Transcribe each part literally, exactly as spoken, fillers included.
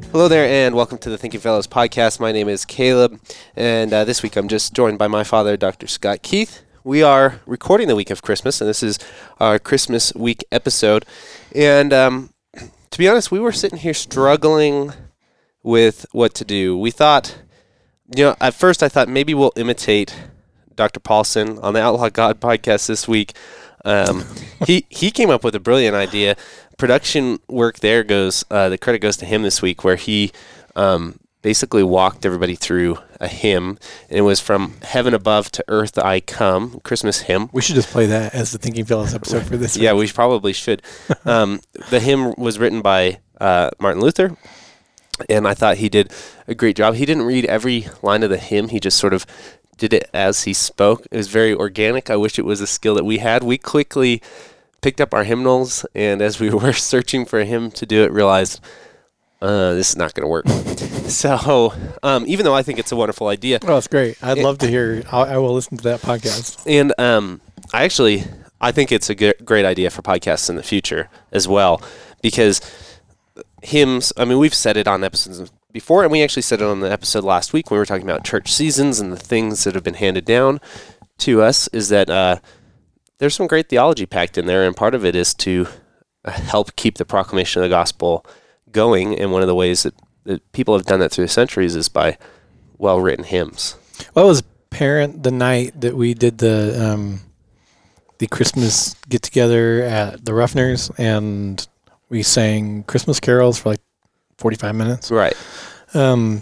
Hello there, and welcome to the Thinking Fellows podcast. My name is Caleb, and uh, this week I'm just joined by my father, Doctor Scott Keith. We are recording the week of Christmas, and this is our Christmas week episode. And um, to be honest, we were sitting here struggling with what to do. We thought, you know, at first I thought maybe we'll imitate Doctor Paulson on the Outlaw God podcast this week. Um, he he came up with a brilliant idea. Production work there goes, uh, the credit goes to him this week, where he um, basically walked everybody through a hymn, and it was From Heaven Above to Earth I Come, Christmas hymn. We should just play that as the Thinking Fellows episode for this Yeah, week. we probably should. Um, the hymn was written by uh, Martin Luther, and I thought he did a great job. He didn't read every line of the hymn. He just sort of did it as he spoke. It was very organic. I wish it was a skill that we had. We quickly picked up our hymnals, and as we were searching for a hymn to do it, realized uh, this is not going to work. So um, even though I think it's a wonderful idea. Oh, it's great. I'd it, love to hear. I'll, I will listen to that podcast. And um, I actually, I think it's a g- great idea for podcasts in the future as well, because hymns, I mean, we've said it on episodes before, and we actually said it on the episode last week when we were talking about church seasons and the things that have been handed down to us, is that uh, there's some great theology packed in there, and part of it is to help keep the proclamation of the gospel going, and one of the ways that, that people have done that through the centuries is by well-written hymns. Well, it was parent the night that we did the um, the Christmas get-together at the Ruffners, and we sang Christmas carols for like forty-five minutes. Right. Um,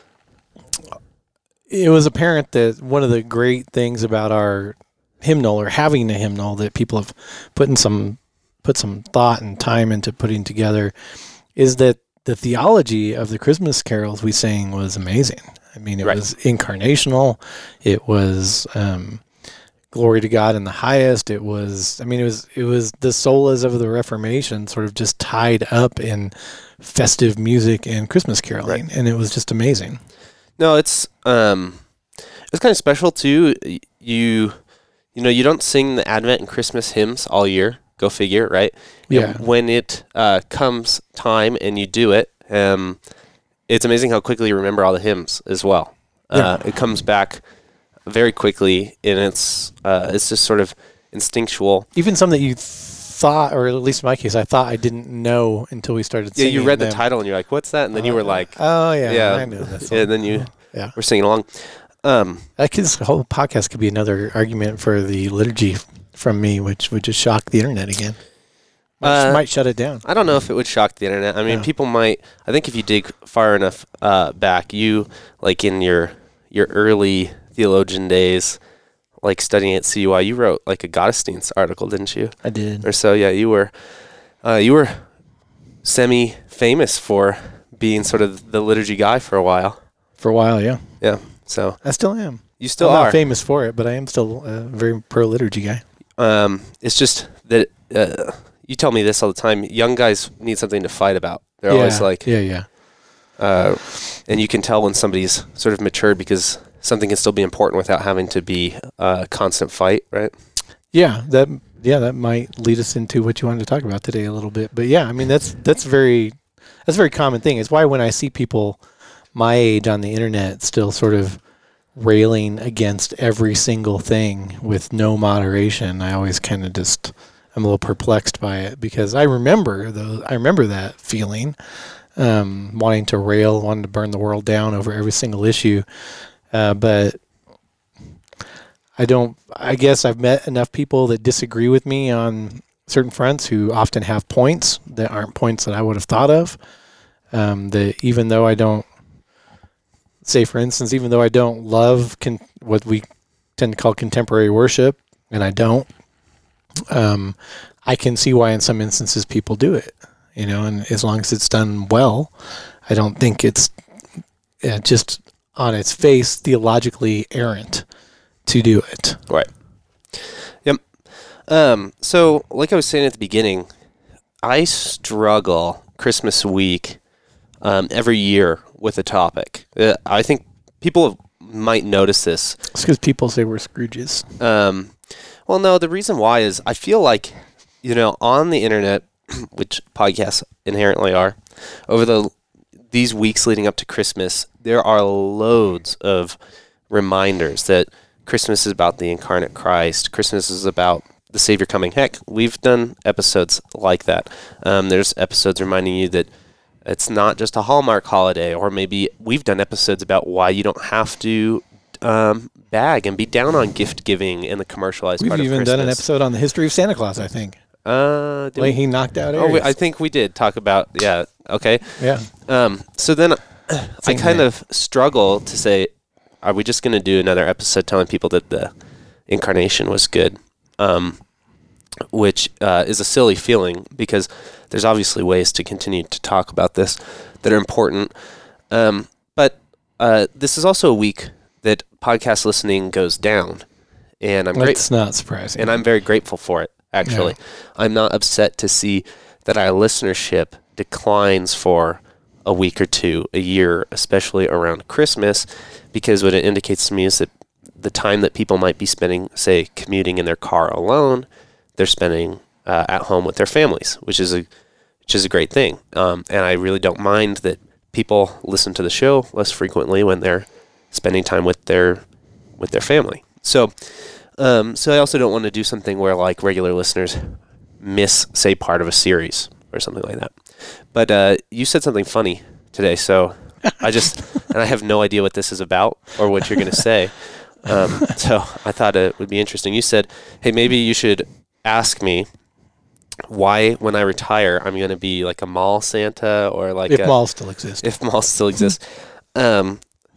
it was apparent that one of the great things about our hymnal, or having a hymnal that people have put in some put some thought and time into putting together, is that the theology of the Christmas carols we sang was amazing. I mean, it right. was incarnational. It was um, glory to God in the highest. It was, I mean, it was it was the solas of the Reformation sort of just tied up in festive music and Christmas caroling, right. and it was just amazing. No, it's um, it's kind of special too. You. You know, you don't sing the Advent and Christmas hymns all year. Go figure, right? Yeah. And when it uh, comes time and you do it, um, it's amazing how quickly you remember all the hymns as well. Uh, yeah. It comes back very quickly, and it's uh, it's just sort of instinctual. Even some that you thought, or at least in my case, I thought I didn't know until we started singing. Yeah, you read the them. title, and you're like, what's that? And then uh, you were like, oh, yeah, yeah, I knew that. And then you yeah. were singing along. Um, I could, this whole podcast could be another argument for the liturgy from me, which would just shock the internet again. Might, uh, might shut it down. I don't know if it would shock the internet. I mean, no. people might. I think if you dig far enough uh, back, you like in your your early theologian days, like studying at C U I, you wrote like a Gottesdienst article, didn't you? I did. Or so, yeah. You were uh, you were semi famous for being sort of the liturgy guy for a while. For a while, yeah. Yeah. So I still am. You still I'm are not famous for it, but I am still a very pro liturgy guy. Um, it's just that uh, you tell me this all the time. Young guys need something to fight about. They're yeah, always like, yeah, yeah. Uh, and you can tell when somebody's sort of matured because something can still be important without having to be a constant fight, right? Yeah, that yeah that might lead us into what you wanted to talk about today a little bit. But yeah, I mean that's that's very that's a very common thing. It's why when I see people my age on the internet still sort of railing against every single thing with no moderation, I always kind of just I'm a little perplexed by it, because I remember those I remember that feeling, um, wanting to rail, wanting to burn the world down over every single issue, uh, but I don't. I guess I've met enough people that disagree with me on certain fronts who often have points that aren't points that I would have thought of. Um, that even though I don't. Say, for instance, even though I don't love con- what we tend to call contemporary worship, and I don't, um, I can see why in some instances people do it, you know, and as long as it's done well, I don't think it's uh, just on its face theologically errant to do it. Right. Yep. Um, so, like I was saying at the beginning, I struggle Christmas week um, every year with a topic. Uh, I think people might notice this. It's because people say we're Scrooges. Um, well, no, the reason why is I feel like, you know, on the internet, which podcasts inherently are, over the these weeks leading up to Christmas, there are loads of reminders that Christmas is about the incarnate Christ. Christmas is about the Savior coming. Heck, we've done episodes like that. Um, there's episodes reminding you that it's not just a Hallmark holiday, or maybe we've done episodes about why you don't have to um, bag and be down on gift giving in the commercialized We've part of even Christmas. done an episode on the history of Santa Claus, I think. Uh, did Like we- he knocked out oh, Aries. we, I think we did talk about, yeah, okay. yeah. Um, so then I Same kind thing. of struggle to say, are we just going to do another episode telling people that the incarnation was good? Um, which uh, is a silly feeling, because there's obviously ways to continue to talk about this that are important. Um, but uh, this is also a week that podcast listening goes down, and I'm great, That's not surprising. and I'm very grateful for it. Actually, Yeah. I'm not upset to see that our listenership declines for a week or two, a year, especially around Christmas, because what it indicates to me is that the time that people might be spending, say, commuting in their car alone, they're spending uh, at home with their families, which is a which is a great thing. Um, and I really don't mind that people listen to the show less frequently when they're spending time with their with their family. So, um, so I also don't want to do something where like regular listeners miss, say, part of a series or something like that. But uh, you said something funny today, so I just and I have no idea what this is about or what you're going to say. Um, so I thought it would be interesting. You said, "Hey, maybe you should ask me why, when I retire, I'm going to be like a mall Santa or like if a, malls still exist. if malls still exist." um,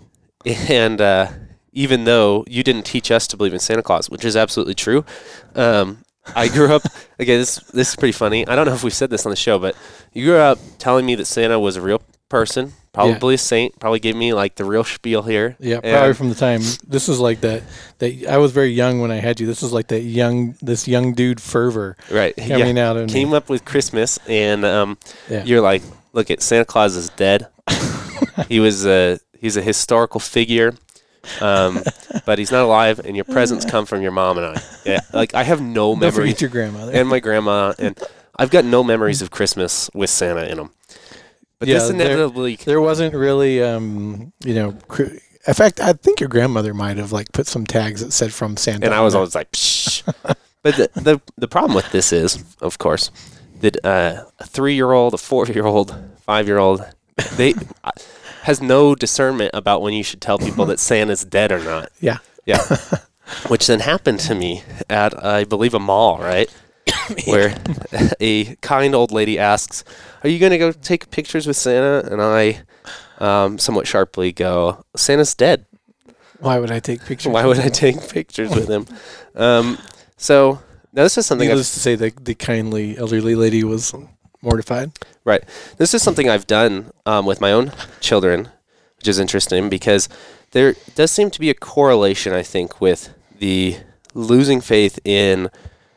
and uh, even though you didn't teach us to believe in Santa Claus, which is absolutely true, um, I grew up. Again, this this is pretty funny. I don't know if we've said this on the show, but you grew up telling me that Santa was a real person, probably a saint. Probably gave me like the real spiel here. Yeah, And- probably from the time. This is like that. That I was very young when I had you. This is like that young, this young dude fervor Right. coming out of me. Came up with Christmas, and um, Yeah. you're like, look, at Santa Claus is dead. he was a he's a historical figure, um, but he's not alive, and your presents come from your mom and I. Yeah, like I have no Don't memory, forget your grandmother. and my grandma, and I've got no memories of Christmas with Santa in them. But Yeah, this there- inevitably, There wasn't really, um, you know. Cr- in fact, I think your grandmother might have like put some tags that said "from Santa." and I on was there. always like, Psh. But the, the the problem with this is, of course, that uh, a three-year-old, a four-year-old, five-year-old, they uh, has no discernment about when you should tell people that Santa's dead or not. Yeah. Yeah. Which then happened to me at, I believe, a mall, right? Where a kind old lady asks, "Are you going to go take pictures with Santa?" And I, um, somewhat sharply, go, "Santa's dead. Why would I take pictures? Why would I take pictures with him?" Um, so now this is something I've, Needless to say, the the kindly elderly lady was mortified. right. This is something I've done um, with my own children, which is interesting because there does seem to be a correlation, I think, with the losing faith in,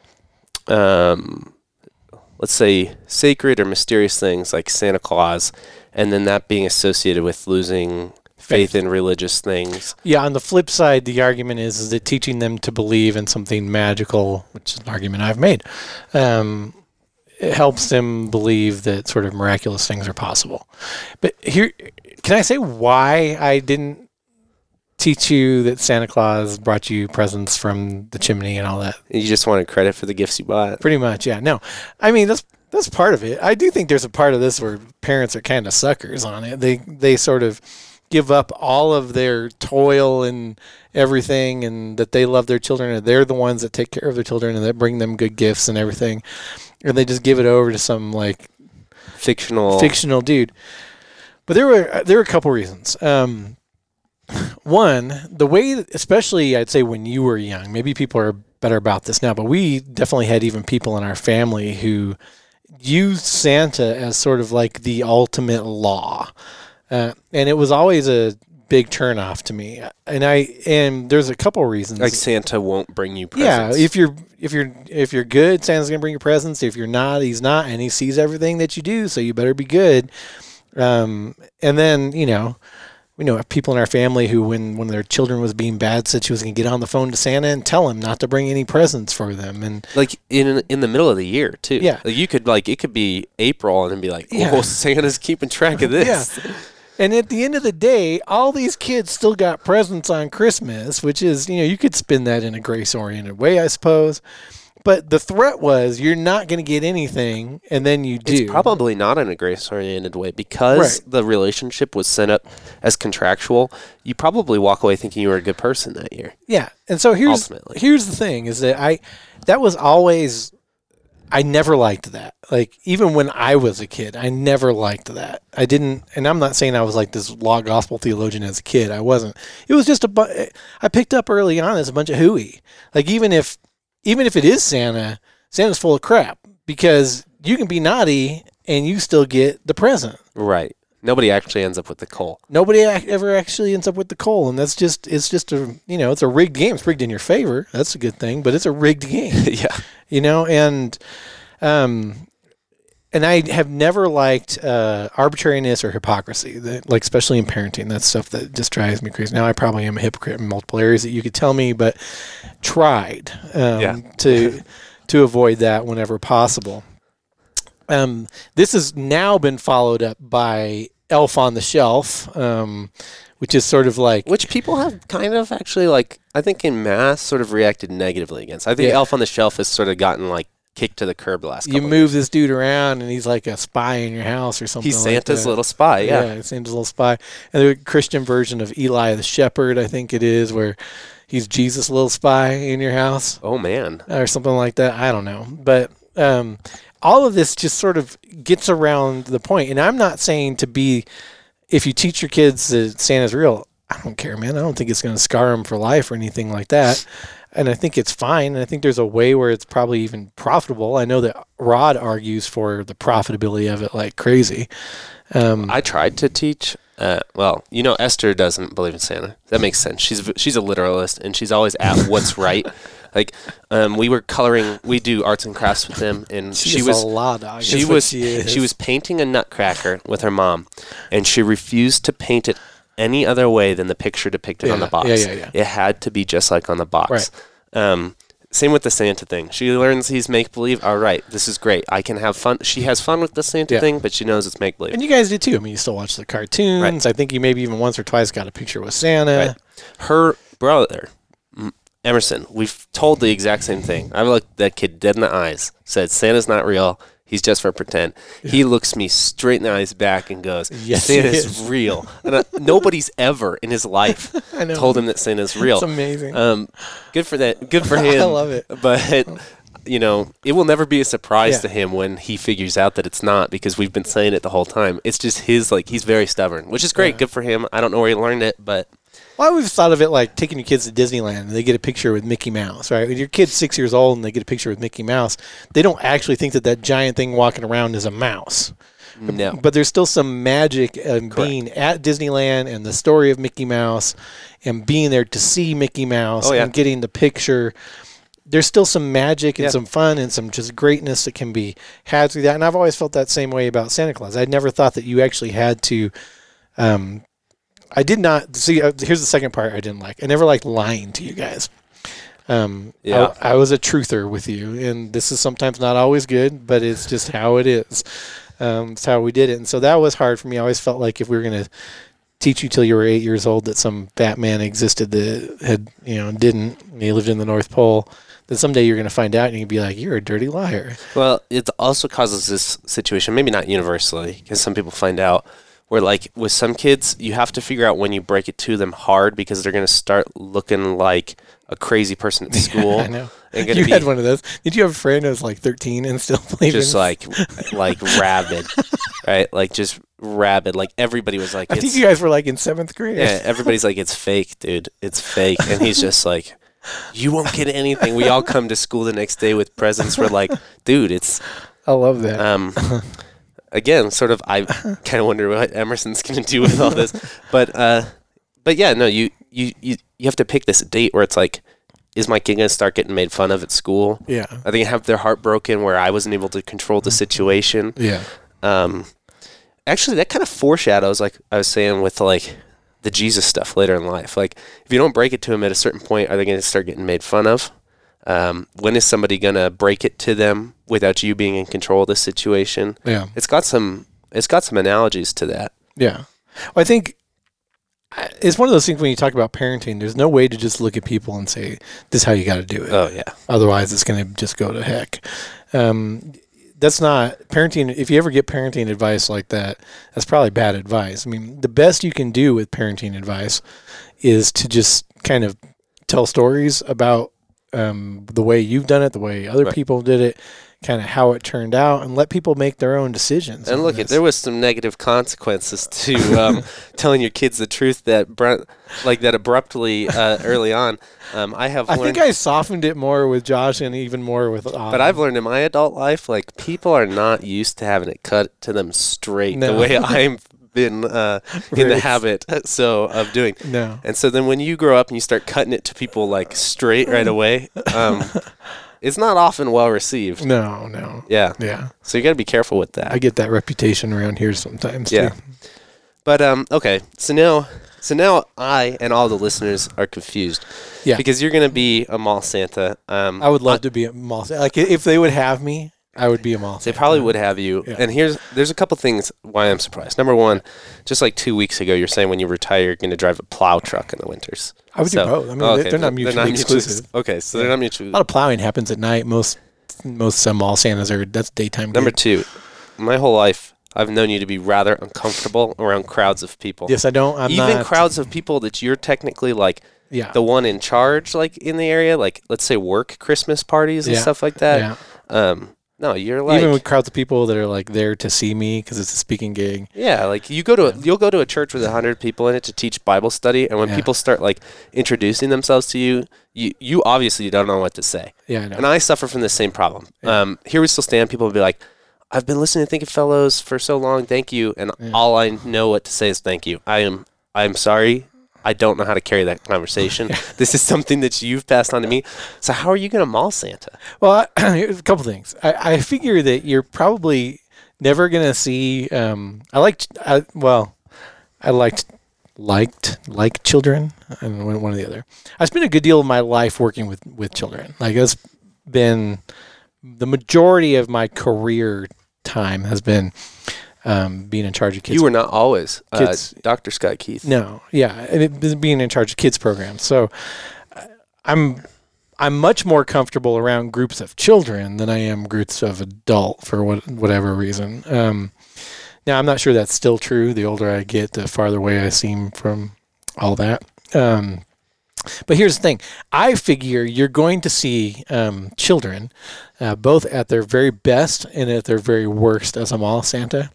um, let's say, sacred or mysterious things like Santa Claus, and then that being associated with losing faith in religious things. Yeah. On the flip side, the argument is, is that teaching them to believe in something magical, which is an argument I've made, um, it helps them believe that sort of miraculous things are possible. But here, can I say why I didn't teach you that Santa Claus brought you presents from the chimney and all that? You just wanted credit for the gifts you bought. Pretty much, yeah. No, I mean that's that's part of it. I do think there's a part of this where parents are kind of suckers on it. They they sort of give up all of their toil and everything, and that they love their children, and they're the ones that take care of their children and that bring them good gifts and everything, and they just give it over to some like Fictional. fictional dude. But there were there were a couple reasons. Um, one, the way, that, especially I'd say when you were young, maybe people are better about this now, but we definitely had even people in our family who used Santa as sort of like the ultimate law, uh, and it was always a big turnoff to me. And I and there's a couple reasons. Like Santa won't bring you Yeah, presents. if you're if you're if you're good, Santa's gonna bring you presents. If you're not, he's not, and he sees everything that you do, so you better be good. Um, and then you know, we know people in our family who, when one of their children was being bad, said she was going to get on the phone to Santa and tell him not to bring any presents for them. And like in in the middle of the year too. Yeah. Like you could like, it could be April and then be like, oh, Yeah. Santa's keeping track of this. Yeah. And at the end of the day, all these kids still got presents on Christmas, which is, you know, you could spin that in a grace-oriented way, I suppose. But the threat was you're not going to get anything, and then you do. It's probably not in a grace-oriented way because Right. the relationship was set up as contractual. You probably walk away thinking you were a good person that year. Yeah. And so here's Ultimately. here's the thing is that I that was always I never liked that. Like, even when I was a kid, I never liked that. I didn't, and I'm not saying I was like this law gospel theologian as a kid. I wasn't. It was just a, bu- I picked up early on as a bunch of hooey. Like, even if, even if it is Santa, Santa's full of crap because you can be naughty and you still get the present. Right. Nobody actually ends up with the coal. Nobody ac- ever actually ends up with the coal, and that's just, it's just a, you know, it's a rigged game. It's rigged in your favor. That's a good thing, but it's a rigged game. Yeah. You know, and um, and I have never liked uh, arbitrariness or hypocrisy, that, like especially in parenting. That's stuff that just drives me crazy. Now I probably am a hypocrite in multiple areas that you could tell me, but tried um, Yeah. to to avoid that whenever possible. Um, this has now been followed up by Elf on the Shelf, um, which is sort of like Which people have kind of actually, like, I think in mass sort of reacted negatively against. I think Yeah. Elf on the Shelf has sort of gotten, like, kicked to the curb the last you couple of move this dude around and he's like a spy in your house or something. He's like Santa's that. little spy, yeah. Yeah, Santa's little spy. And the Christian version of Eli the Shepherd, I think it is, where he's Jesus' little spy in your house Oh, man. or something like that. I don't know. But um, all of this just sort of gets around the point. And I'm not saying to be, if you teach your kids that Santa's real, I don't care, man. I don't think it's going to scar them for life or anything like that. And I think it's fine. And I think there's a way where it's probably even profitable. I know that Rod argues for the profitability of it like crazy. Um, I tried to teach. Uh, well, you know, Esther doesn't believe in Santa. That makes sense. She's she's a literalist, and she's always at what's right. Like, um, we were coloring. We do arts and crafts with them, and she, she is was a lot, dog. she That's what was she, is. she was painting a nutcracker with her mom, and she refused to paint it any other way than the picture depicted on Yeah, the box. yeah, yeah, yeah. It had to be just like on the box. Right. Um, same with the Santa thing. She learns he's make believe. All right, this is great. I can have fun. She has fun with the Santa Yeah. thing, but she knows it's make believe. And you guys did too. I mean, you still watch the cartoons. Right. I think you maybe even once or twice got a picture with Santa. Right. Her brother, M- Emerson, we've told the exact same thing. I looked that kid dead in the eyes, said, Santa's not real. He's just for pretend. He looks me straight in the eyes back and goes, Yes, he Santa's is. real. And uh, nobody's ever in his life I know. told him that Santa's real. It's amazing. Um, good for that. Good for him. I love it. But, you know, it will never be a surprise Yeah. to him when he figures out that it's not, because we've been saying it the whole time. It's just his, like, he's very stubborn, which is great. Yeah. Good for him. I don't know where he learned it, but Well, I always thought of it like taking your kids to Disneyland and they get a picture with Mickey Mouse, right? When your kid's six years old and they get a picture with Mickey Mouse, they don't actually think that that giant thing walking around is a mouse. no. But there's still some magic in being at Disneyland and the story of Mickey Mouse and being there to see Mickey Mouse Oh, yeah. and getting the picture. There's still some magic and Yeah. some fun and some just greatness that can be had through that. And I've always felt that same way about Santa Claus. I never thought that you actually had to um, I did not see. Uh, here's the second part I didn't like. I never liked lying to you guys. Um, Yeah. I, I was a truther with you, and this is sometimes not always good, but it's just how it is. Um, it's how we did it, and so that was hard for me. I always felt like if we were going to teach you till you were eight years old that some Batman existed that had, you know, didn't. And he lived in the North Pole. That someday you're going to find out, and you'd be like, "You're a dirty liar." Well, it also causes this situation, maybe not universally, because some people find out, where, like, with some kids, you have to figure out when you break it to them hard, because they're going to start looking like a crazy person at school. I know. And gonna You be had one of those. Did you have a friend who was like thirteen and still believed just in like, like rabid, right? Like just rabid. Like everybody was like, I think it's, you guys were like in seventh grade. yeah, everybody's like, it's fake, dude. It's fake. And he's just like, you won't get anything. We all come to school the next day with presents. We're like, dude, it's, I love that. um, again, sort of, I kind of wonder what Emerson's going to do with all this. But, uh, but yeah, no, you, you, you, you have to pick this date where it's like, is my kid going to start getting made fun of at school? yeah. Are they going to have their heart broken where I wasn't able to control the situation? Yeah. Um, actually, that kind of foreshadows, like I was saying, with like the Jesus stuff later in life. Like, if you don't break it to them at a certain point, are they going to start getting made fun of? Um, when is somebody going to break it to them without you being in control of the situation? Yeah. It's got some, it's got some analogies to that. Yeah. Well, I think it's one of those things when you talk about parenting, there's no way to just look at people and say, this is how you got to do it. Oh, yeah. Otherwise, it's going to just go to heck. Um, that's not parenting. If you ever get parenting advice like that, that's probably bad advice. I mean, the best you can do with parenting advice is to just kind of tell stories about um, the way you've done it, the way other right. people did it, kind of how it turned out, and let people make their own decisions. And look, it, there was some negative consequences to um, telling your kids the truth that br- like that abruptly uh, early on. Um, I have. I learned, think I softened it more with Josh and even more with. Um, but I've learned in my adult life, like, people are not used to having it cut to them straight No. the way I've been uh, in the Right. habit so of doing. No. And so then when you grow up and you start cutting it to people like straight right away. Um, It's not often well received. No, no. Yeah. Yeah. So you got to be careful with that. I get that reputation around here sometimes. Yeah. Too. But um, okay. So now, so now I and all the listeners are confused. Yeah. Because you're gonna be a mall Santa. Um, I would love to be a mall Santa. Like if they would have me, I would be a mall They Santa. probably would have you. Yeah. And here's there's a couple things why I'm surprised. Number one, just like two weeks ago, you're saying when you retire, you're going to drive a plow truck in the winters. I would So- do both. I mean, oh, they- okay. they're not mutually exclusive. Okay, so Yeah. they're not mutually. A lot of plowing happens at night. Most most uh, mall Santas are that's daytime. Number gig. two, my whole life, I've known you to be rather uncomfortable around crowds of people. Yes, I don't. I'm Even not, crowds of people that you're technically like Yeah. the one in charge, like in the area, like let's say work Christmas parties and Yeah. stuff like that. yeah. Um, no, you're like Even with crowds of people that are like there to see me because it's a speaking gig. yeah, like you go to a, you'll go to a church with a hundred people in it to teach Bible study, and when Yeah. people start like introducing themselves to you, you you obviously don't know what to say. Yeah, I know. And I suffer from the same problem. Yeah. Um, here we still stand. People will be like, "I've been listening to Thinking Fellows for so long. Thank you." And Yeah. all I know what to say is thank you. I am I'm sorry. I don't know how to carry that conversation. This is something that you've passed on to me. So how are you going to mall Santa? Well, I, here's a couple things. I, I figure that you're probably never gonna see. Um, I liked. I, well, I liked liked like children. I don't know, one, one or the other. I spent a good deal of my life working with with children. Like it's been the majority of my career time has been um, being in charge of kids. You were not always uh, Kids- Doctor Scott Keith. No, yeah, and it, was being in charge of kids programs. So uh, I'm I'm much more comfortable around groups of children than I am groups of adult for what, whatever reason. Um, now I'm not sure that's still true. The older I get, the farther away I seem from all that. Um, but here's the thing: I figure you're going to see um, children uh, both at their very best and at their very worst as a mall Santa.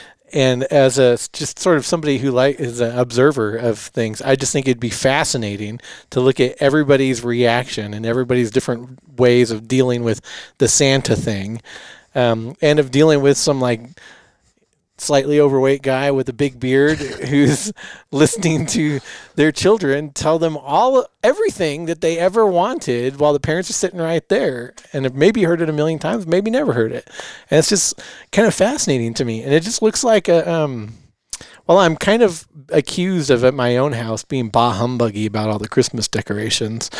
And as a just sort of somebody who like is an observer of things, I just think it'd be fascinating to look at everybody's reaction and everybody's different ways of dealing with the Santa thing, um, and of dealing with some like slightly overweight guy with a big beard who's listening to their children tell them all everything that they ever wanted while the parents are sitting right there and have maybe heard it a million times, maybe never heard it. And it's just kind of fascinating to me. And it just looks like a, um, well, I'm kind of accused of at my own house being bah humbuggy about all the Christmas decorations.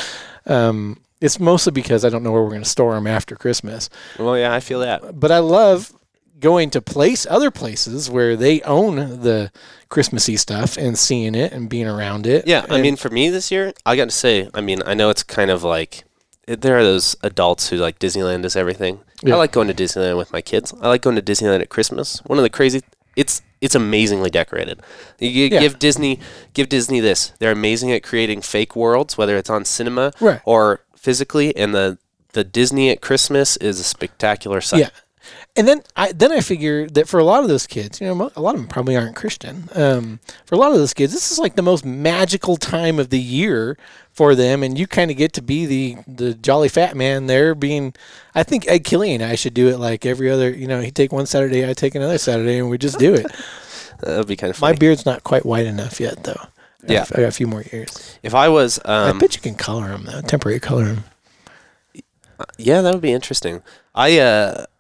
Um, it's mostly because I don't know where we're going to store them after Christmas. Well, yeah, I feel that. But I love going to place other places where they own the Christmassy stuff and seeing it and being around it. Yeah, I And- mean, for me this year, I got to say, I mean, I know it's kind of like it, there are those adults who like Disneyland is everything. Yeah. I like going to Disneyland with my kids. I like going to Disneyland at Christmas. One of the crazy, it's it's amazingly decorated. You, you Yeah. give Disney give Disney this. They're amazing at creating fake worlds, whether it's on cinema Right. or physically, and the the Disney at Christmas is a spectacular sight. Yeah. And then I then I figure that for a lot of those kids, you know, mo- a lot of them probably aren't Christian. Um, for a lot of those kids, this is like the most magical time of the year for them, and you kind of get to be the the jolly fat man there. Being, I think Ed Killian and I should do it like every other. You know, he'd take one Saturday, I take another Saturday, and we just do it. That would be kind of My funny. beard's not quite white enough yet, though. I got- Yeah. I got a few more years. If I was, um, I bet you can color them though, temporary color them. yeah, that would be interesting. I uh,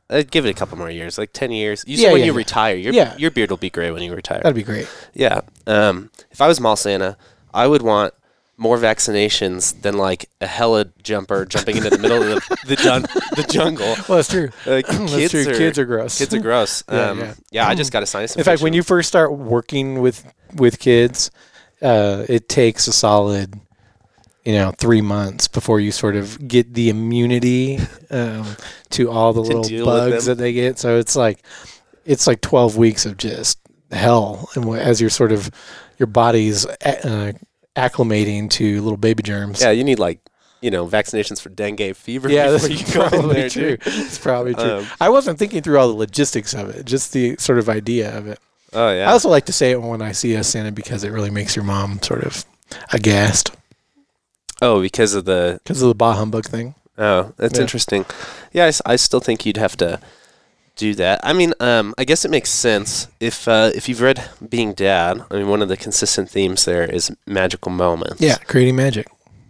I'd give it a couple more years, like ten years. You said Yeah, when yeah, you yeah. retire, your Yeah. your beard will be gray when you retire. That'd be great. Yeah. Um, if I was mall Santa, I would want more vaccinations than like a hella jumper jumping into the middle of the the, jun- the jungle. Well, that's true. Like, That's kids true. are Kids are gross. kids are gross. Yeah, um, yeah. yeah. I just got a sinus In fact, when infection. you first start working with with kids, uh, it takes a solid, you know, three months before you sort of get the immunity um, to all the To little deal with bugs them. that they get. So it's like it's like twelve weeks of just hell, and wh- as you're sort of your body's uh, acclimating to little baby germs. yeah, you need like you know vaccinations for dengue fever. Yeah, before that's you go in probably there, true. dude. It's probably true. Um, I wasn't thinking through all the logistics of it, just the sort of idea of it. Oh yeah. I also like to say it when I see a Santa because it really makes your mom sort of aghast oh, because of the because of the bah humbug thing. oh, that's Yeah. interesting. Yeah, I, s- I still think you'd have to do that. I mean, um, I guess it makes sense if uh, if you've read Being Dad. I mean, one of the consistent themes there is magical moments. Yeah, creating magic.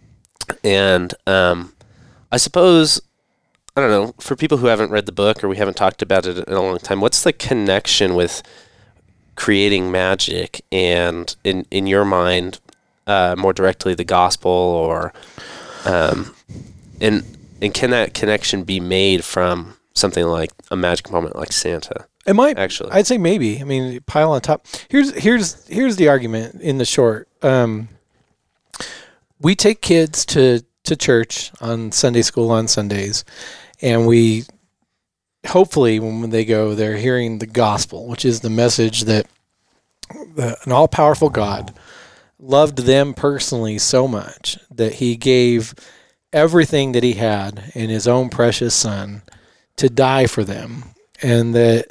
And um, I suppose, I don't know, for people who haven't read the book or we haven't talked about it in a long time, what's the connection with creating magic and, in, in your mind, uh, more directly the gospel or, um, and, and can that connection be made from something like a magic moment like Santa, It might actually? I'd say maybe. I mean, pile on top. Here's here's here's the argument in the short. Um, we take kids to to church on Sunday school on Sundays, and we hopefully when they go, they're hearing the gospel, which is the message that the, an all powerful God loved them personally so much that He gave everything that He had in His own precious Son to die for them, and that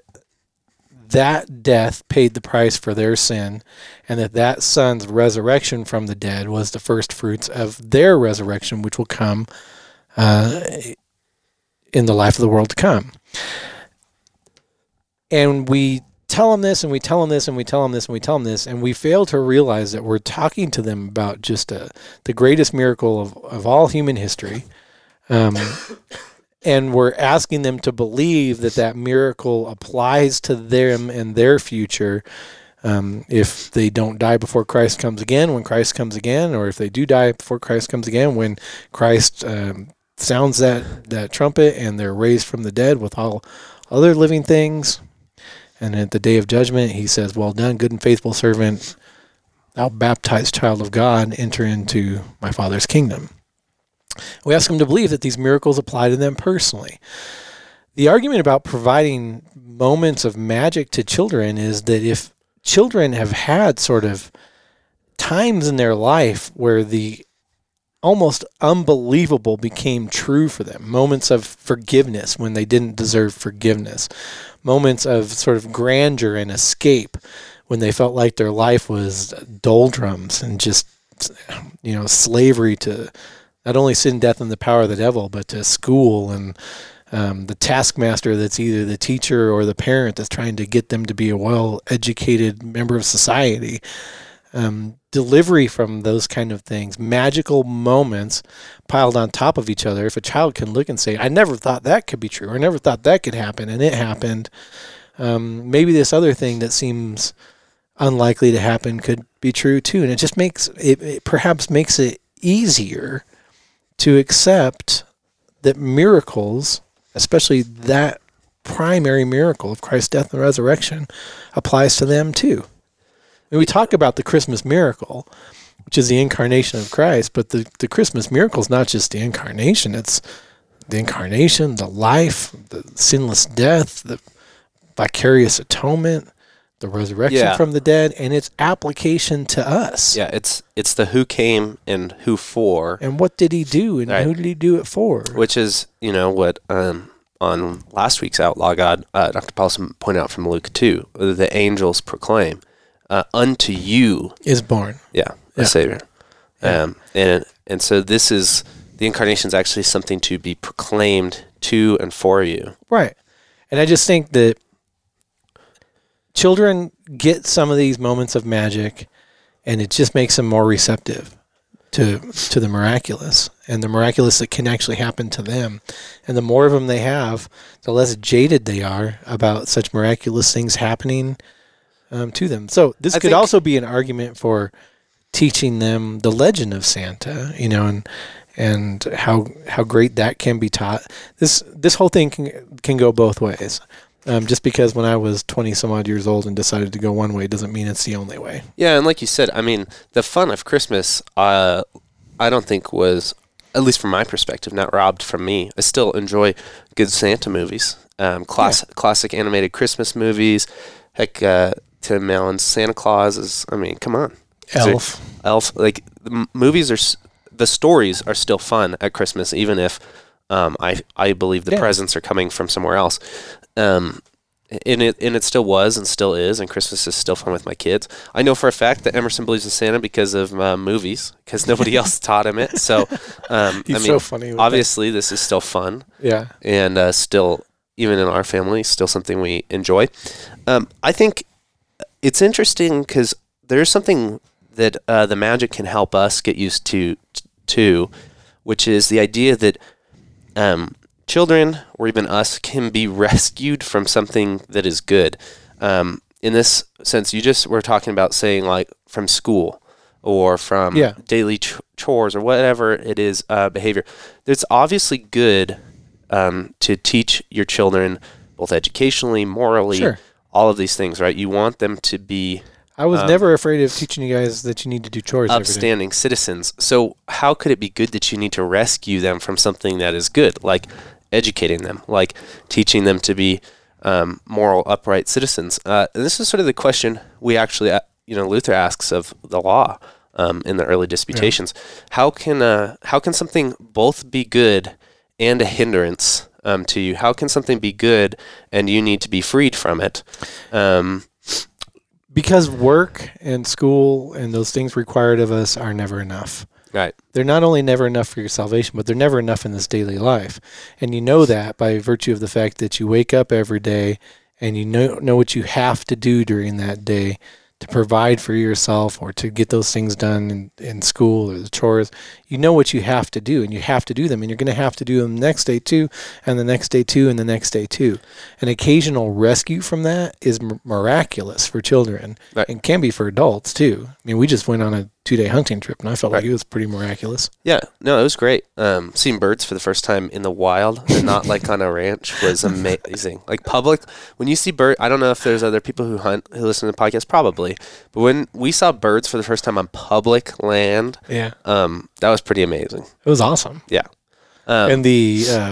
that death paid the price for their sin, and that that Son's resurrection from the dead was the first fruits of their resurrection, which will come uh, in the life of the world to come. And we tell them this, and we tell them this, and we tell them this, and we tell them this, and we fail to realize that we're talking to them about just a, the greatest miracle of, of all human history. Um, and we're asking them to believe that that miracle applies to them and their future um, if they don't die before Christ comes again, when Christ comes again, or if they do die before Christ comes again, when Christ um, sounds that, that trumpet and they're raised from the dead with all other living things. And at the day of judgment, He says, well done, good and faithful servant, thou baptized child of God, enter into my Father's kingdom. We ask them to believe that these miracles apply to them personally. The argument about providing moments of magic to children is that if children have had sort of times in their life where the almost unbelievable became true for them, moments of forgiveness when they didn't deserve forgiveness, moments of sort of grandeur and escape when they felt like their life was doldrums and just, you know, slavery to not only sin, death, and the power of the devil, but to school and um, the taskmaster that's either the teacher or the parent that's trying to get them to be a well-educated member of society. Um, delivery from those kind of things, magical moments piled on top of each other. If a child can look and say, I never thought that could be true, or I never thought that could happen, and it happened. Um, maybe this other thing that seems unlikely to happen could be true too. And it just makes it, it perhaps makes it easier to accept that miracles, especially that primary miracle of Christ's death and resurrection, applies to them too. And we talk about the Christmas miracle, which is the incarnation of Christ, but the, the Christmas miracle is not just the incarnation, it's the incarnation, the life, the sinless death, the vicarious atonement, the resurrection Yeah. from the dead, and its application to us. Yeah, it's it's the who came and who for, And what did He do, and Right. who did He do it for? which is, you know, what um, on last week's Outlaw God, uh, Doctor Paulson pointed out from Luke two, the angels proclaim, uh, unto you, Is born. yeah, a Yeah. Savior. Yeah. Um, and and so this is, the incarnation is actually something to be proclaimed to and for you. Right. And I just think that children get some of these moments of magic, and it just makes them more receptive. to to the miraculous and the miraculous that can actually happen to them. And the more of them they have, the less jaded they are about such miraculous things happening um, to them. So this I could think- also be an argument for teaching them the legend of Santa, you know, and and how how great that can be taught. This this whole thing can can go both ways. Um, just because when I was twenty some odd years old and decided to go one way doesn't mean it's the only way. Yeah, and like you said, I mean, the fun of Christmas, uh, I don't think was, at least from my perspective, not robbed from me. I still enjoy good Santa movies, um, class, yeah. classic animated Christmas movies. Heck, uh, Tim Allen's Santa Claus is, I mean, come on. Elf. So, Elf, like, the m- movies are, s- the stories are still fun at Christmas, even if um, I I believe the yeah. presents are coming from somewhere else. Um, and it and it still was and still is, and Christmas is still fun with my kids. I know for a fact that Emerson believes in Santa because of uh, movies, because nobody else taught him it. So, um, He's I mean, so funny with obviously, this is still fun. Yeah. And uh, still, even in our family, still something we enjoy. Um, I think it's interesting because there's something that uh, the magic can help us get used to, too, which is the idea that um, children, or even us, can be rescued from something that is good. Um, in this sense, you just were talking about saying, like, from school or from yeah. daily ch- chores or whatever it is, uh, behavior. It's obviously good um, to teach your children both educationally, morally, sure. all of these things, right? You want them to be I was um, never afraid of teaching you guys that you need to do chores every day. upstanding citizens. So how could it be good that you need to rescue them from something that is good, like educating them, like teaching them to be um, moral, upright citizens? Uh, and this is sort of the question we actually, uh, you know, Luther asks of the law um, in the early disputations. Yeah. How can uh, how can something both be good and a hindrance um, to you? How can something be good and you need to be freed from it? Um, Because work and school and those things required of us are never enough. Right. They're not only never enough for your salvation, but they're never enough in this daily life. And you know that by virtue of the fact that you wake up every day and you know know what you have to do during that day to provide for yourself or to get those things done in, in school or the chores. You know what you have to do, and you have to do them, and you're going to have to do them the next day too, and the next day too, and the next day too. An occasional rescue from that is m- miraculous for children, right. and can be for adults too. I mean, we just went on a two-day hunting trip, and I felt right. like it was pretty miraculous. Yeah, no, it was great. Um, seeing birds for the first time in the wild and not like on a ranch was amazing. Like public, when you see bird, I don't know if there's other people who hunt who listen to the podcast, probably, but when we saw birds for the first time on public land, Yeah, um, that was pretty amazing. it was awesome. Yeah, um, and the uh,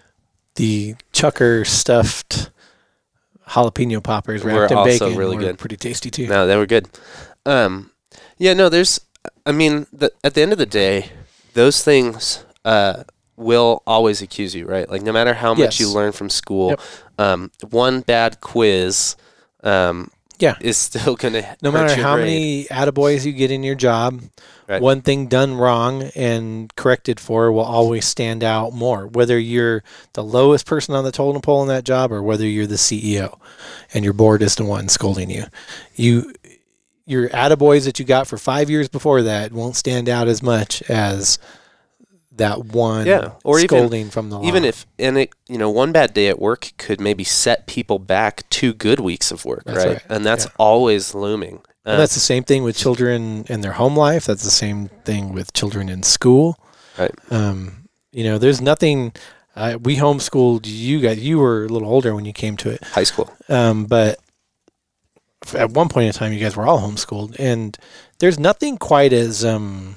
the chucker stuffed jalapeno poppers Were wrapped in also bacon really were good. pretty tasty too. no, they were good. Um, yeah, no, there's, I mean, the, at the end of the day, those things uh, will always accuse you, right? Like no matter how much Yes. you learn from school, Yep. um, one bad quiz. Um, Yeah. is still going to No matter how many attaboys you get in your job, Right. one thing done wrong and corrected for will always stand out more. Whether you're the lowest person on the totem pole in that job or whether you're the C E O and your board is the one scolding you. You your attaboys that you got for five years before that won't stand out as much as that one Yeah, or even- scolding from the law. Even if, and it, you know, one bad day at work could maybe set people back two good weeks of work, That's right? right. And that's Yeah. always looming. Uh, And that's the same thing with children in their home life. That's the same thing with children in school. Right. Um, you know, there's nothing. Uh, we homeschooled you guys. You were a little older when you came to it, high school. um, but f- at one point in time, you guys were all homeschooled, and there's nothing quite as. Um,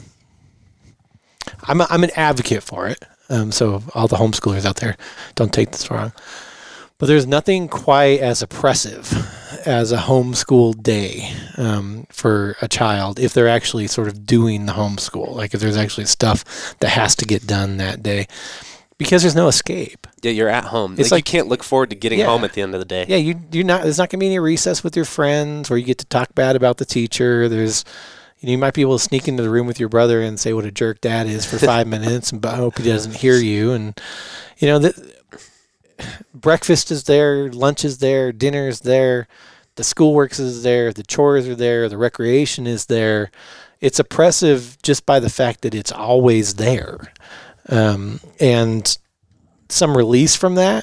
I'm a, I'm an advocate for it. Um, so all the homeschoolers out there, don't take this wrong. But there's nothing quite as oppressive as a homeschool day um, for a child if they're actually sort of doing the homeschool. Like if there's actually stuff that has to get done that day, because there's no escape. Yeah, you're at home. It's like, like- you can't look forward to getting Yeah. home at the end of the day. Yeah, you you're not. There's not going to be any recess with your friends where you get to talk bad about the teacher. There's, you know, you might be able to sneak into the room with your brother and say what a jerk dad is for five minutes, and but I hope he doesn't hear you. And you know that breakfast is there, lunch is there, dinner is there, the schoolwork is there, the chores are there, the recreation is there. it's oppressive just by the fact that it's always there. Um, and some release from that,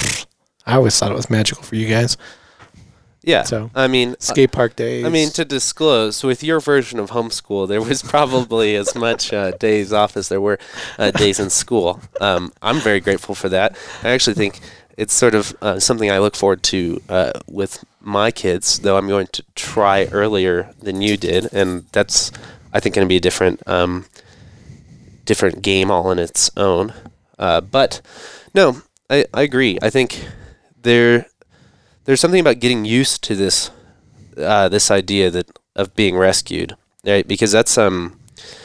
I always thought it was magical for you guys. Yeah. So, I mean, skate park days. I mean, to disclose, with your version of homeschool, there was probably as much uh, days off as there were uh, days in school. Um, I'm very grateful for that. I actually think it's sort of uh, something I look forward to uh, with my kids, though I'm going to try earlier than you did, and that's, I think, going to be a different, um, different game all in its own. Uh, but no, I, I agree. I think there. There's something about getting used to this, uh, this idea that of being rescued, right? Because that's um,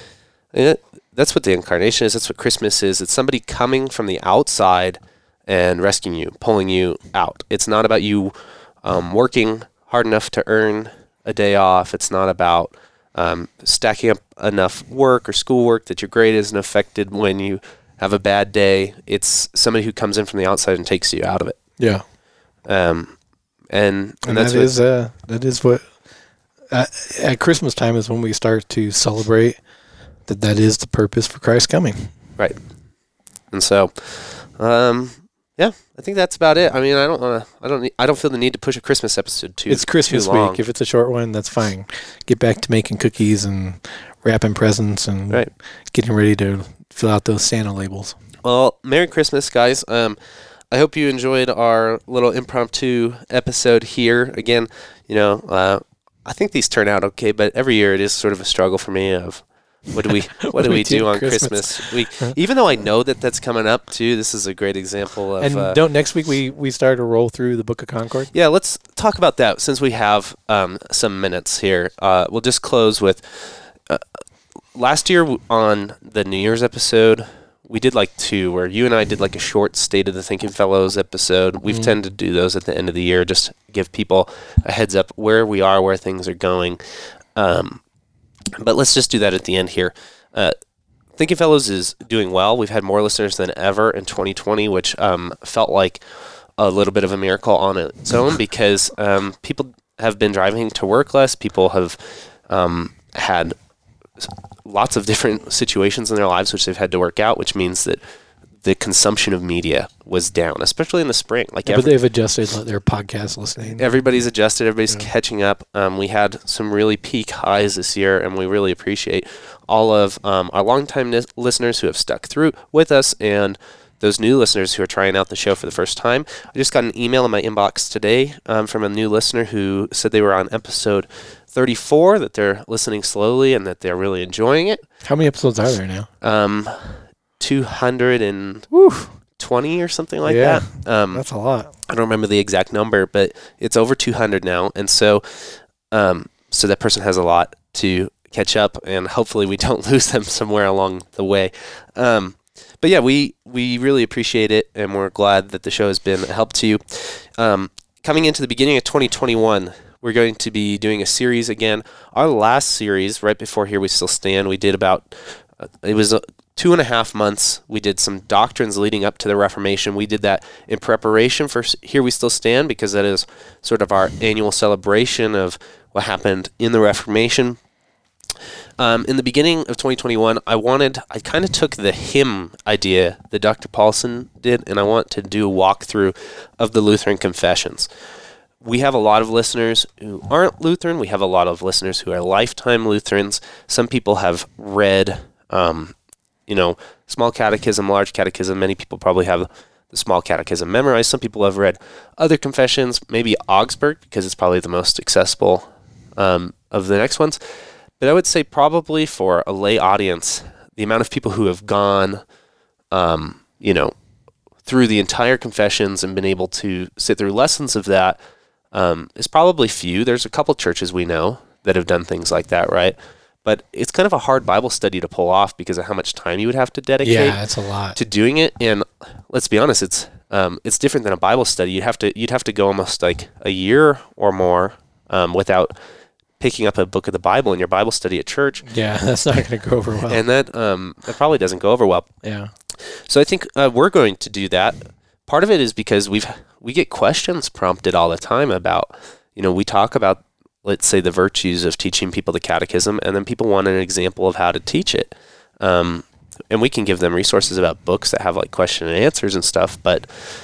it, that's what the incarnation is. That's what Christmas is. It's somebody coming from the outside and rescuing you, pulling you out. It's not about you um, working hard enough to earn a day off. It's not about um, stacking up enough work or schoolwork that your grade isn't affected when you have a bad day. It's somebody who comes in from the outside and takes you out of it. Yeah. Um. And, and, and that's that what, is uh, that is what uh, at Christmas time is when we start to celebrate that that is the purpose for Christ coming. Right. And so, um, yeah, I think that's about it. I mean, I don't want to. I don't. Need, I don't feel the need to push a Christmas episode too. It's Christmas too long. week. If it's a short one, that's fine. Get back to making cookies and wrapping presents and right. getting ready to fill out those Santa labels. Well, Merry Christmas, guys. Um. I hope you enjoyed our little impromptu episode here. Again, you know, uh, I think these turn out okay, but every year it is sort of a struggle for me of what do we what, what do we do, do on Christmas, Christmas week? Even though I know that that's coming up too, this is a great example of. And uh, don't next week we we start to roll through the Book of Concord? Yeah, let's talk about that since we have um, some minutes here. Uh, we'll just close with uh, last year on the New Year's episode. We did like two where you and I did like a short State of the Thinking Fellows episode. We've mm-hmm. tended to do those at the end of the year, just to give people a heads up where we are, where things are going. Um, but let's just do that at the end here. Uh, Thinking Fellows is doing well. We've had more listeners than ever in twenty twenty, which um, felt like a little bit of a miracle on its own because um, people have been driving to work less. People have um, had lots of different situations in their lives which they've had to work out, which means that the consumption of media was down, especially in the spring. Like, yeah, every, but they've adjusted their podcast listening. Everybody's adjusted. Everybody's yeah. catching up. Um, we had some really peak highs this year, and we really appreciate all of um, our longtime nis- listeners who have stuck through with us and those new listeners who are trying out the show for the first time. I just got an email in my inbox today um, from a new listener who said they were on episode thirty-four, that they're listening slowly and that they're really enjoying it. How many episodes are there now? Um, two hundred twenty or something like yeah, that. Um, that's a lot. I don't remember the exact number, but it's over two hundred now. And so, um, so that person has a lot to catch up, and hopefully we don't lose them somewhere along the way. Um, But yeah, we, we really appreciate it, and we're glad that the show has been a help to you. Um, coming into the beginning of twenty twenty-one, we're going to be doing a series again. Our last series, right before Here We Still Stand, we did about, uh, it was uh, two and a half months. We did some doctrines leading up to the Reformation. We did that in preparation for Here We Still Stand because that is sort of our annual celebration of what happened in the Reformation. Um, in the beginning of twenty twenty-one, I wanted, I kind of took the hymn idea that Doctor Paulson did, and I want to do a walkthrough of the Lutheran Confessions. We have a lot of listeners who aren't Lutheran. We have a lot of listeners who are lifetime Lutherans. Some people have read, um, you know, Small Catechism, Large Catechism. Many people probably have the Small Catechism memorized. Some people have read other confessions, maybe Augsburg, because it's probably the most accessible um, of the next ones. But I would say probably for a lay audience, the amount of people who have gone, um, you know, through the entire confessions and been able to sit through lessons of that um, is probably few. There's a couple churches we know that have done things like that, right? But it's kind of a hard Bible study to pull off because of how much time you would have to dedicate yeah, it's a lot. to doing it. And let's be honest, it's um, it's different than a Bible study. You'd have to you'd have to go almost like a year or more um, without picking up a book of the Bible in your Bible study at church. Yeah, that's not going to go over well. And that um, that probably doesn't go over well. Yeah. So I think uh, we're going to do that. Part of it is because we've we get questions prompted all the time about, you know, we talk about let's say, the virtues of teaching people the catechism, and then people want an example of how to teach it. Um, and we can give them resources about books that have like question and answers and stuff, but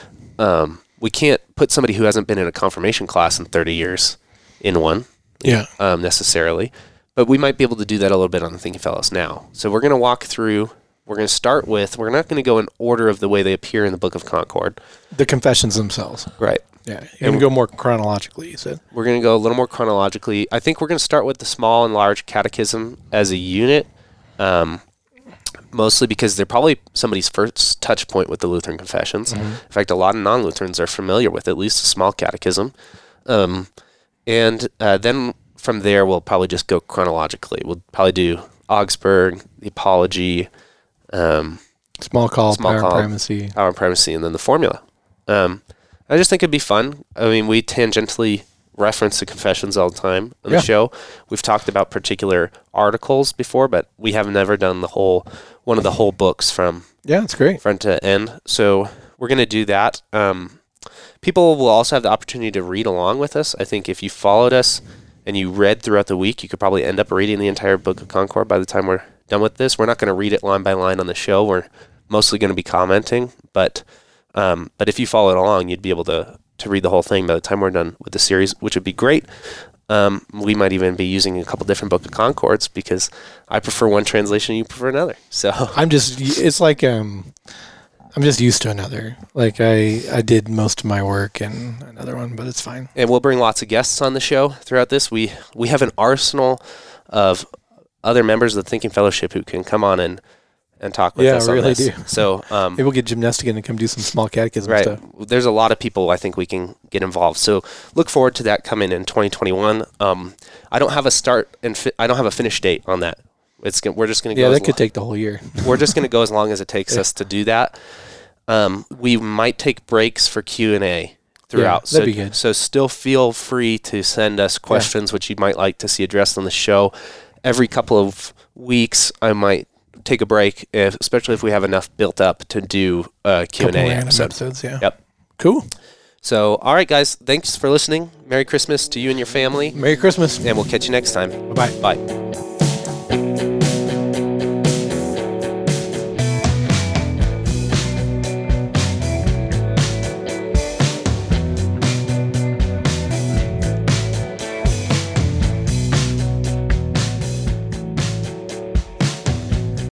um, we can't put somebody who hasn't been in a confirmation class in thirty years in one Yeah. um, necessarily. But we might be able to do that a little bit on the Thinking Fellows now. So we're going to walk through, we're going to start with, we're not going to go in order of the way they appear in the Book of Concord. The confessions themselves. Right. Yeah. You're going to go more chronologically, you said. We're going to go a little more chronologically. I think we're going to start with the small and large catechism as a unit, um, mostly because they're probably somebody's first touch point with the Lutheran confessions. Mm-hmm. In fact, a lot of non-Lutherans are familiar with at least a small catechism. Um, and uh, then from there, we'll probably just go chronologically. We'll probably do Augsburg, the Apology, um, small call, small power call, and primacy. Power and primacy, and then the formula. Um, I just think it'd be fun. I mean, we tangentially reference the confessions all the time on Yeah. the show. We've talked about particular articles before, but we have never done the whole one of the whole books from Yeah, it's great. front to end. So we're going to do that. Um, people will also have the opportunity to read along with us. I think if you followed us and you read throughout the week, you could probably end up reading the entire Book of Concord by the time we're done with this. We're not going to read it line by line on the show. We're mostly going to be commenting, but um, but if you followed along, you'd be able to to read the whole thing by the time we're done with the series, which would be great. Um, we might even be using a couple different Book of Concords because I prefer one translation, you prefer another. So I'm just, it's like, um, I'm just used to another. Like I, I did most of my work in another one, but it's fine. And we'll bring lots of guests on the show throughout this. We we have an arsenal of other members of the Thinking Fellowship who can come on and, and talk with Yeah, us we on really this. do. So um, Maybe we'll get Gymnastic in to come do some small catechism right, stuff. there's a lot of people I think we can get involved. So look forward to that coming in twenty twenty-one. Um, I don't have a start and fi- I don't have a finish date on that. It's gonna, we're just going to Yeah, go. that as could lo- take the whole year. we're just going to go as long as it takes Yeah. us to do that. Um, we might take breaks for Q and A throughout. Yeah, so, that'd be good. So still feel free to send us questions which you might like to see addressed on the show. Every couple of weeks, I might take a break, if, especially if we have enough built up to do a Q and A Couple random episode. episodes, yeah. Yep. Cool. So, all right, guys, thanks for listening. Merry Christmas to you and your family, Merry Christmas. and we'll catch you next time. Bye-bye. Bye.